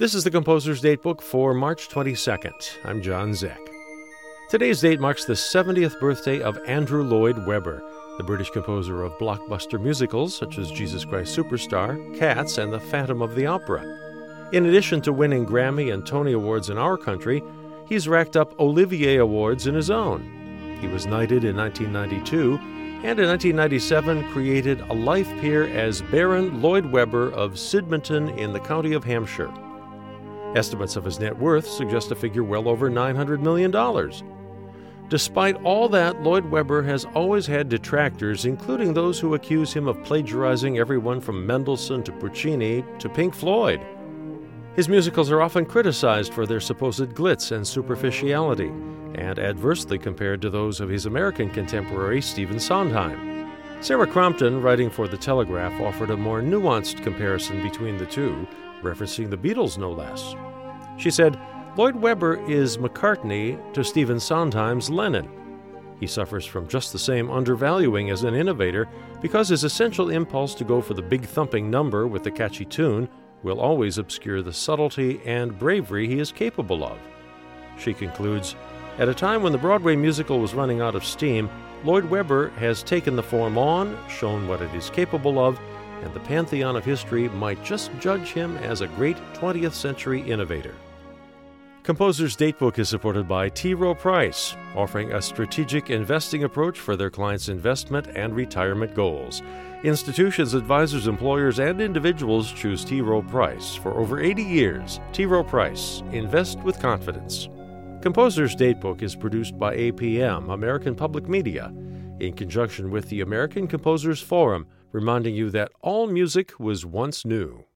This is the Composer's Datebook for March 22nd. I'm John Zeck. Today's date marks the 70th birthday of Andrew Lloyd Webber, the British composer of blockbuster musicals such as Jesus Christ Superstar, Cats, and The Phantom of the Opera. In addition to winning Grammy and Tony Awards in our country, he's racked up Olivier Awards in his own. He was knighted in 1992, and in 1997 created a life peer as Baron Lloyd Webber of Sidmonton in the county of Hampshire. Estimates of his net worth suggest a figure well over $900 million. Despite all that, Lloyd Webber has always had detractors, including those who accuse him of plagiarizing everyone from Mendelssohn to Puccini to Pink Floyd. His musicals are often criticized for their supposed glitz and superficiality, and adversely compared to those of his American contemporary Stephen Sondheim. Sarah Crompton, writing for The Telegraph, offered a more nuanced comparison between the two, referencing the Beatles no less. She said, Lloyd Webber is McCartney to Stephen Sondheim's Lennon. He suffers from just the same undervaluing as an innovator because his essential impulse to go for the big thumping number with the catchy tune will always obscure the subtlety and bravery he is capable of. She concludes, at a time when the Broadway musical was running out of steam, Lloyd Webber has taken the form on, shown what it is capable of, and the pantheon of history might just judge him as a great 20th century innovator. Composer's Datebook is supported by T. Rowe Price, offering a strategic investing approach for their clients' investment and retirement goals. Institutions, advisors, employers, and individuals choose T. Rowe Price. For over 80 years, T. Rowe Price. Invest with confidence. Composer's Datebook is produced by APM, American Public Media, in conjunction with the American Composers Forum, reminding you that all music was once new.